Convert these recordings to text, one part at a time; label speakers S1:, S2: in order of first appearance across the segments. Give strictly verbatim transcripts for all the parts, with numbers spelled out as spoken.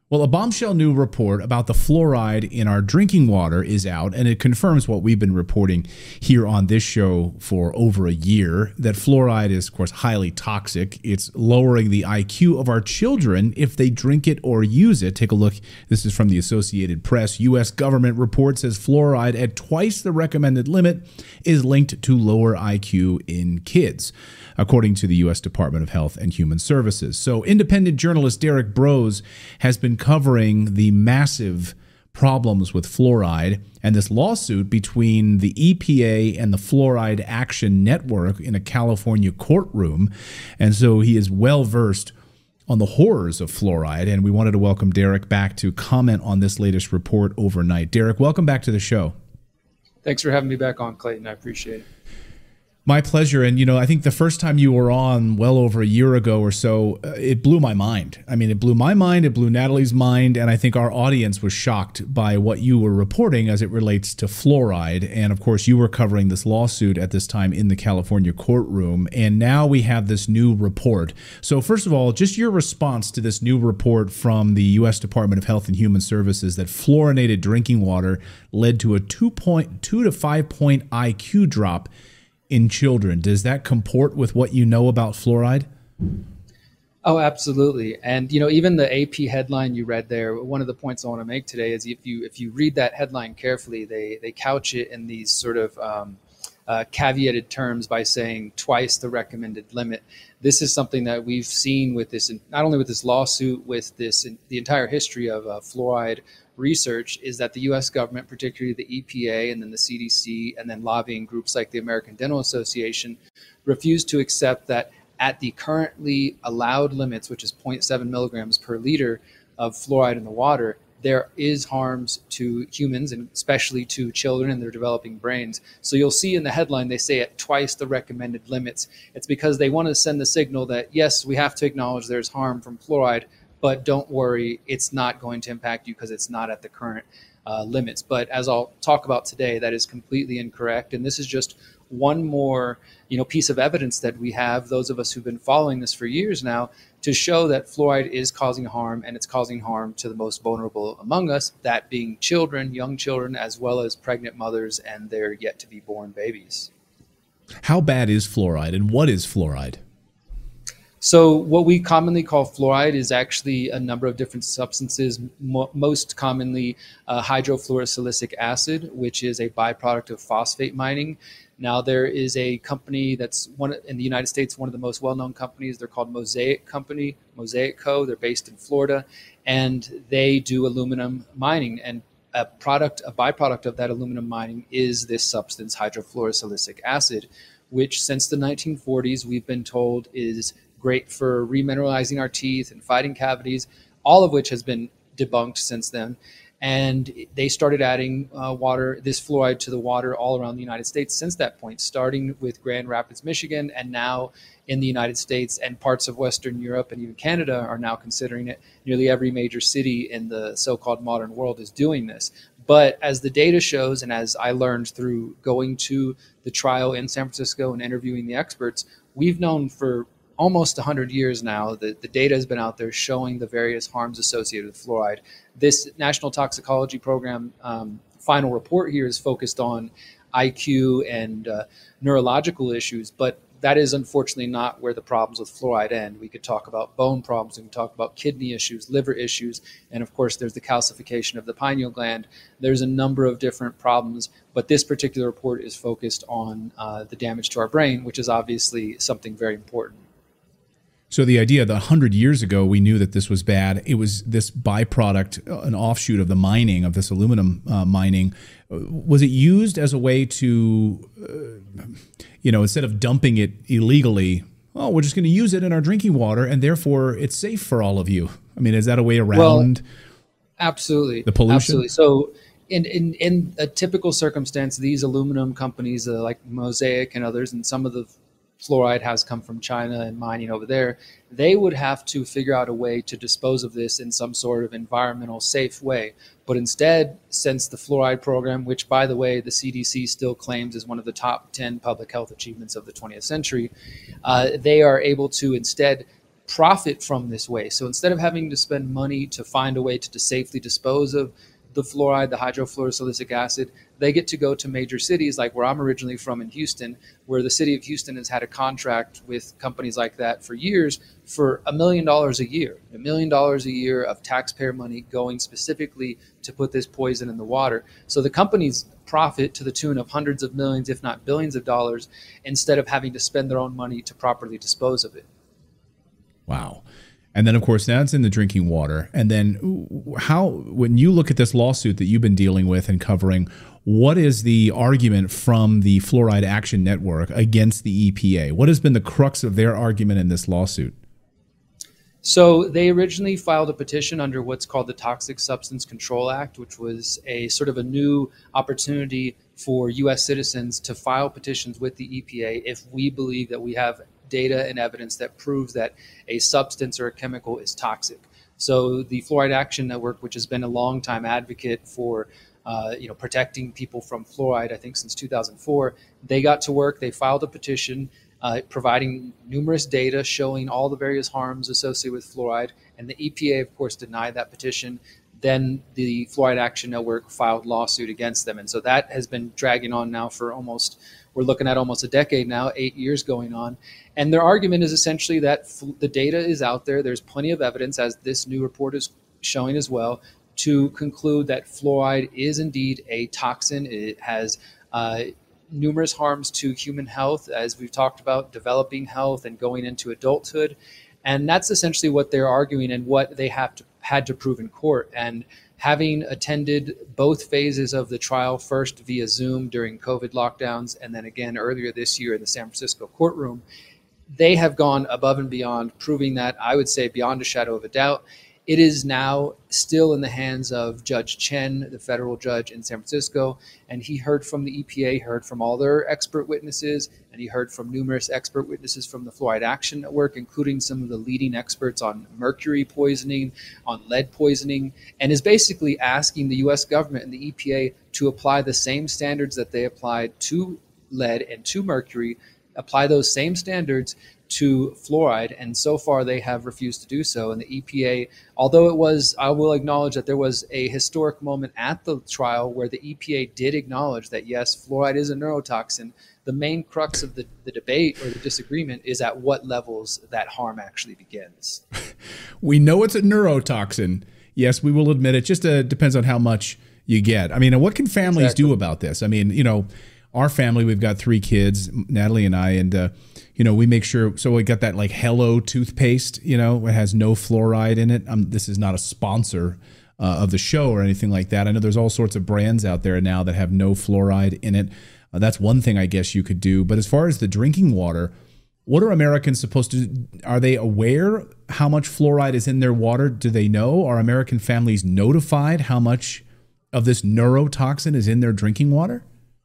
S1: Well, a bombshell new report about the fluoride in our drinking water is out, and it confirms what we've been reporting here on this show for over a year, that fluoride is, of course, highly toxic. It's lowering the I Q of our children if they drink it or use it. Take a look. This is from the Associated Press. U S government report says fluoride at twice the recommended limit is linked to lower I Q in kids, according to the U S Department of Health and Human Services. So independent journalist Derek Broze has been covering the massive problems with fluoride and this lawsuit between the E P A and the Fluoride Action Network in a California courtroom. And so he is well versed on the horrors of fluoride. And we wanted to welcome Derek back to comment on this latest report overnight. Derek, welcome back to the show.
S2: Thanks for having me back on, Clayton. I appreciate it.
S1: My pleasure. And, you know, I think the first time you were on well over a year ago or so, uh, it blew my mind. I mean, it blew my mind, it blew Natalie's mind, and I think our audience was shocked by what you were reporting as it relates to fluoride. And, of course, you were covering this lawsuit at this time in the California courtroom, and now we have this new report. So, first of all, just your response to this new report from the U S Department of Health and Human Services that fluorinated drinking water led to a two point two to five point I Q drop in children. Does that comport with what you know about fluoride?
S2: Oh, absolutely. And, you know, even the A P headline you read there, one of the points I want to make today is if you if you read that headline carefully, they they couch it in these sort of um, uh, caveated terms by saying twice the recommended limit. This is something that we've seen with this, not only with this lawsuit, with this, the entire history of uh, fluoride research, is that the U S government, particularly the E P A and then the C D C, and then lobbying groups like the American Dental Association, refuse to accept that at the currently allowed limits, which is zero point seven milligrams per liter of fluoride in the water, there is harms to humans and especially to children and their developing brains. So you'll see in the headline, they say at twice the recommended limits. It's because they want to send the signal that, yes, we have to acknowledge there's harm from fluoride, but don't worry, it's not going to impact you because it's not at the current uh, limits. But as I'll talk about today, that is completely incorrect. And this is just one more, you know, piece of evidence that we have, those of us who've been following this for years now, to show that fluoride is causing harm, and it's causing harm to the most vulnerable among us, that being children, young children, as well as pregnant mothers and their yet to be born babies.
S1: How bad is fluoride, and what is fluoride?
S2: So what we commonly call fluoride is actually a number of different substances, mo most commonly uh, hydrofluorosilicic acid, which is a byproduct of phosphate mining. Now, there is a company that's one in the United States, one of the most well-known companies. They're called Mosaic Company, Mosaic Co. They're based in Florida, and they do aluminum mining. And a product, a byproduct of that aluminum mining is this substance, hydrofluorosilicic acid, which since the nineteen forties, we've been told is great for remineralizing our teeth and fighting cavities, all of which has been debunked since then. And they started adding uh, water, this fluoride to the water all around the United States since that point, starting with Grand Rapids, Michigan, and now in the United States and parts of Western Europe and even Canada are now considering it. Nearly every major city in the so-called modern world is doing this. But as the data shows, and as I learned through going to the trial in San Francisco and interviewing the experts, we've known for almost one hundred years now that the data has been out there showing the various harms associated with fluoride. This National Toxicology Program um, final report here is focused on I Q and uh, neurological issues, but that is unfortunately not where the problems with fluoride end. We could talk about bone problems, we can talk about kidney issues, liver issues, and of course there's the calcification of the pineal gland. There's a number of different problems, but this particular report is focused on uh, the damage to our brain, which is obviously something very important.
S1: So the idea that one hundred years ago we knew that this was bad, it was this byproduct, an offshoot of the mining, of this aluminum uh, mining. Was it used as a way to, uh, you know, instead of dumping it illegally, oh, we're just going to use it in our drinking water and therefore it's safe for all of you? I mean, is that a way around
S2: well, absolutely,
S1: the pollution?
S2: Absolutely. So in, in, in a typical circumstance, these aluminum companies uh, like Mosaic and others, and some of the fluoride has come from China and mining over there, they would have to figure out a way to dispose of this in some sort of environmental safe way. But instead, since the fluoride program, which by the way, the C D C still claims is one of the top ten public health achievements of the twentieth century, uh, they are able to instead profit from this waste. So instead of having to spend money to find a way to, to safely dispose of the fluoride, the hydrofluorosilicic acid, they get to go to major cities like where I'm originally from in Houston, where the city of Houston has had a contract with companies like that for years for a million dollars a year, a million dollars a year of taxpayer money going specifically to put this poison in the water. So the companies profit to the tune of hundreds of millions, if not billions of dollars, instead of having to spend their own money to properly dispose of it.
S1: Wow. And then, of course, now it's in the drinking water. And then how, when you look at this lawsuit that you've been dealing with and covering, what is the argument from the Fluoride Action Network against the E P A? What has been the crux of their argument in this lawsuit?
S2: So they originally filed a petition under what's called the Toxic Substance Control Act, which was a sort of a new opportunity for U S citizens to file petitions with the E P A if we believe that we have data and evidence that proves that a substance or a chemical is toxic. So the Fluoride Action Network, which has been a long-time advocate for uh, you know, protecting people from fluoride, I think since two thousand four, they got to work. They filed a petition uh, providing numerous data showing all the various harms associated with fluoride. And the E P A, of course, denied that petition. Then the Fluoride Action Network filed lawsuit against them. And so that has been dragging on now for almost, we're looking at almost a decade now, eight years going on. And their argument is essentially that f- the data is out there. There's plenty of evidence, as this new report is showing as well, to conclude that fluoride is indeed a toxin. It has uh, numerous harms to human health, as we've talked about, developing health and going into adulthood. And that's essentially what they're arguing and what they have to had to prove in court. And having attended both phases of the trial, first via Zoom during COVID lockdowns, and then again earlier this year in the San Francisco courtroom, they have gone above and beyond, proving that, I would say beyond a shadow of a doubt. It is now still in the hands of Judge Chen, the federal judge in San Francisco, and he heard from the E P A, heard from all their expert witnesses, and he heard from numerous expert witnesses from the Fluoride Action Network, including some of the leading experts on mercury poisoning, on lead poisoning, and is basically asking the U S government and the E P A to apply the same standards that they applied to lead and to mercury, apply those same standards to fluoride, and so far they have refused to do so. And the E P A, although it was, I will acknowledge that there was a historic moment at the trial where the E P A did acknowledge that yes, fluoride is a neurotoxin, the main crux of the, the debate or the disagreement is at what levels that harm actually begins.
S1: We know it's a neurotoxin. Yes, we will admit it. Just uh, depends on how much you get. I mean, what can families exactly. do about this? I mean, you know, our family, we've got three kids, Natalie and I, and, uh, you know, we make sure, so we got that like Hello toothpaste, you know, it has no fluoride in it. Um, this is not a sponsor uh, of the show or anything like that. I know there's all sorts of brands out there now that have no fluoride in it. Uh, that's one thing I guess you could do. But as far as the drinking water, what are Americans supposed to do? Are they aware how much fluoride is in their water? Do they know? Are American families notified how much of this neurotoxin is in their drinking water?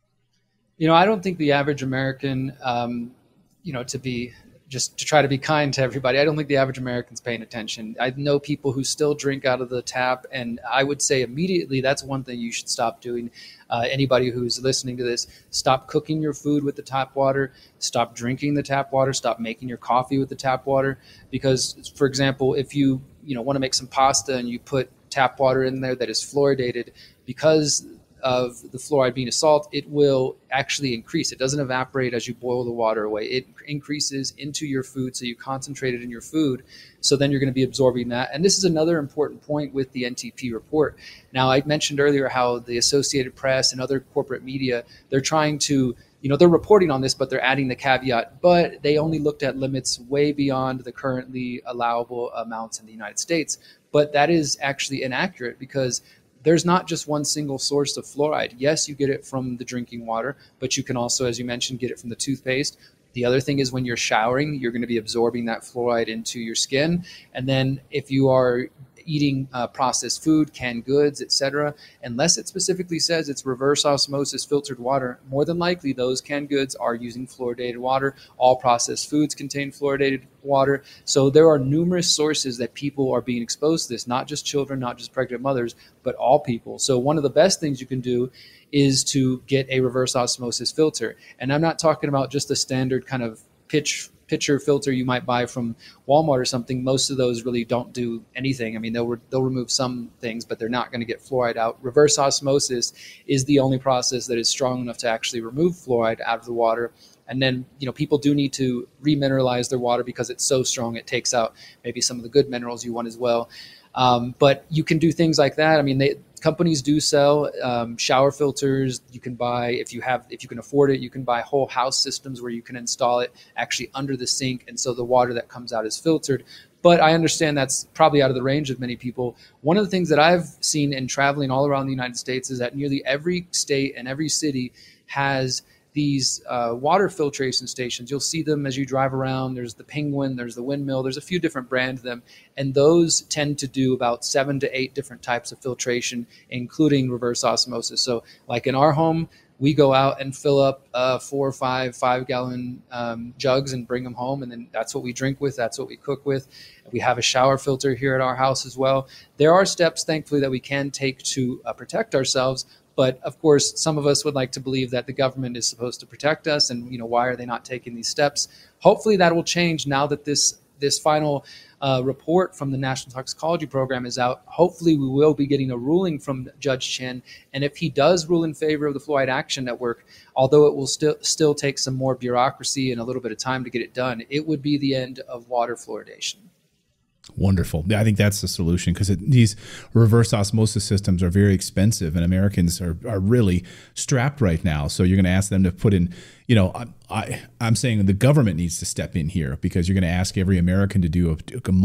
S2: You know, I don't think the average American, um, you know, to be just to try to be kind to everybody, I don't think the average American's paying attention. I know people who still drink out of the tap, and I would say immediately that's one thing you should stop doing. Uh, anybody who's listening to this, stop cooking your food with the tap water, stop drinking the tap water, stop making your coffee with the tap water. Because, for example, if you, you know, want to make some pasta and you put tap water in there that is fluoridated, because of the fluoride being a salt, it will actually increase. It doesn't evaporate as you boil the water away. It increases into your food, so you concentrate it in your food. So then you're going to be absorbing that. And this is another important point with the N T P report. Now, I mentioned earlier how the Associated Press and other corporate media, they're trying to, you know, they're reporting on this, but they're adding the caveat, but they only looked at limits way beyond the currently allowable amounts in the United States. But that is actually inaccurate, because there's not just one single source of fluoride. Yes, you get it from the drinking water, but you can also, as you mentioned, get it from the toothpaste. The other thing is when you're showering, you're going to be absorbing that fluoride into your skin. And then if you are eating uh, processed food, canned goods, et cetera, unless it specifically says it's reverse osmosis filtered water, more than likely those canned goods are using fluoridated water. All processed foods contain fluoridated water. So there are numerous sources that people are being exposed to this, not just children, not just pregnant mothers, but all people. So one of the best things you can do is to get a reverse osmosis filter. And I'm not talking about just a standard kind of pitch pitcher filter you might buy from Walmart or something, most of those really don't do anything. I mean, they'll, re- they'll remove some things, but they're not going to get fluoride out. Reverse osmosis is the only process that is strong enough to actually remove fluoride out of the water. And then, you know, people do need to remineralize their water because it's so strong it takes out maybe some of the good minerals you want as well. Um, but you can do things like that. I mean, they, companies do sell um, shower filters. You can buy, if you have, if you can afford it, you can buy whole house systems where you can install it actually under the sink, and so the water that comes out is filtered. But I understand that's probably out of the range of many people. One of the things that I've seen in traveling all around the United States is that nearly every state and every city has these uh, water filtration stations. You'll see them as you drive around. There's the Penguin, there's the Windmill, there's a few different brands of them. And those tend to do about seven to eight different types of filtration, including reverse osmosis. So like in our home, we go out and fill up uh, four or five five gallon um, jugs and bring them home. And then that's what we drink with. That's what we cook with. We have a shower filter here at our house as well. There are steps, thankfully, that we can take to uh, protect ourselves. But of course, some of us would like to believe that the government is supposed to protect us, and you know, why are they not taking these steps? Hopefully, that will change now that this this final uh, report from the National Toxicology Program is out. Hopefully, we will be getting a ruling from Judge Chen, and if he does rule in favor of the Fluoride Action Network, although it will still still take some more bureaucracy and a little bit of time to get it done, it would be the end of water fluoridation.
S1: Wonderful. I think that's the solution, because these reverse osmosis systems are very expensive, and Americans are, are really strapped right now. So you're going to ask them to put in, you know, I, I, I'm saying the government needs to step in here, because you're going to ask every American to do a,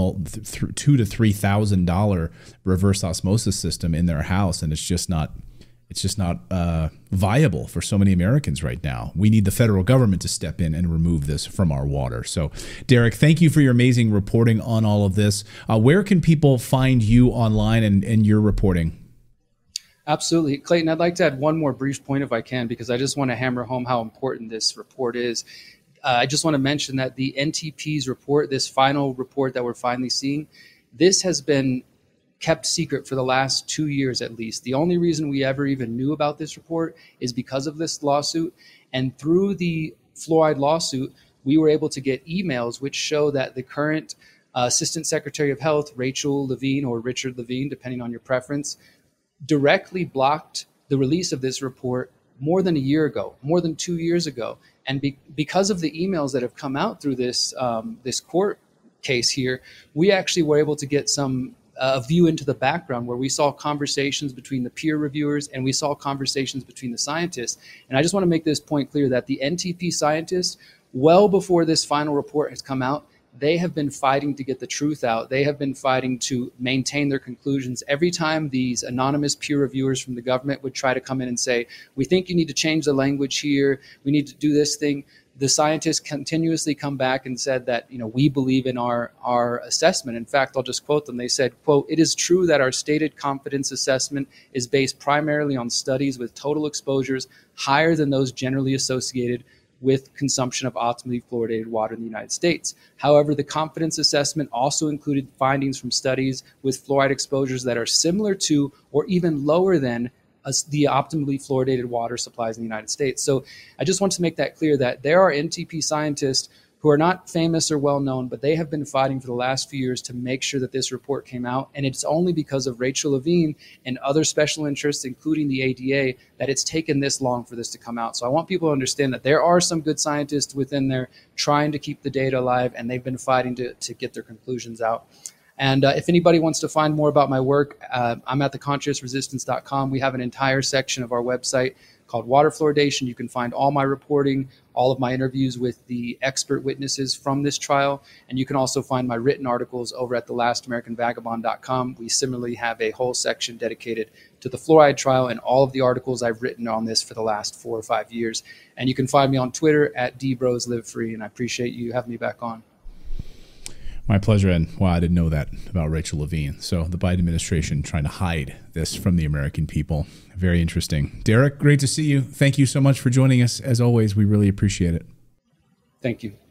S1: a two to three thousand dollar reverse osmosis system in their house, and it's just not. It's just not uh, viable for so many Americans right now. We need the federal government to step in and remove this from our water. So, Derek, thank you for your amazing reporting on all of this. Uh, where can people find you online and, and your reporting?
S2: Absolutely. Clayton, I'd like to add one more brief point if I can, because I just want to hammer home how important this report is. Uh, I just want to mention that the N T P's report, this final report that we're finally seeing, this has been kept secret for the last two years at least. The only reason we ever even knew about this report is because of this lawsuit. And through the fluoride lawsuit, we were able to get emails which show that the current uh, Assistant Secretary of Health, Rachel Levine, or Richard Levine, depending on your preference, directly blocked the release of this report more than a year ago, more than two years ago. And be- because of the emails that have come out through this, um, this court case here, we actually were able to get some a view into the background where we saw conversations between the peer reviewers and we saw conversations between the scientists. And I just want to make this point clear that the N T P scientists, well before this final report has come out, they have been fighting to get the truth out. They have been fighting to maintain their conclusions. Every time these anonymous peer reviewers from the government would try to come in and say, we think you need to change the language here, we need to do this thing, the scientists continuously come back and said that, you know, we believe in our, our assessment. In fact, I'll just quote them. They said, quote, "It is true that our stated confidence assessment is based primarily on studies with total exposures higher than those generally associated with consumption of optimally fluoridated water in the United States. However, the confidence assessment also included findings from studies with fluoride exposures that are similar to or even lower than the optimally fluoridated water supplies in the United States." So I just want to make that clear that there are N T P scientists who are not famous or well known, but they have been fighting for the last few years to make sure that this report came out. And it's only because of Rachel Levine and other special interests, including the A D A, that it's taken this long for this to come out. So I want people to understand that there are some good scientists within there trying to keep the data alive, and they've been fighting to, to get their conclusions out. And uh, if anybody wants to find more about my work, uh, I'm at the conscious resistance dot com. We have an entire section of our website called Water Fluoridation. You can find all my reporting, all of my interviews with the expert witnesses from this trial. And you can also find my written articles over at the last american vagabond dot com. We similarly have a whole section dedicated to the fluoride trial and all of the articles I've written on this for the last four or five years. And you can find me on Twitter at D Bros Live Free. And I appreciate you having me back on.
S1: My pleasure. And wow, I didn't know that about Rachel Levine. So the Biden administration trying to hide this from the American people. Very interesting. Derek, great to see you. Thank you so much for joining us. As always, we really appreciate it.
S2: Thank you.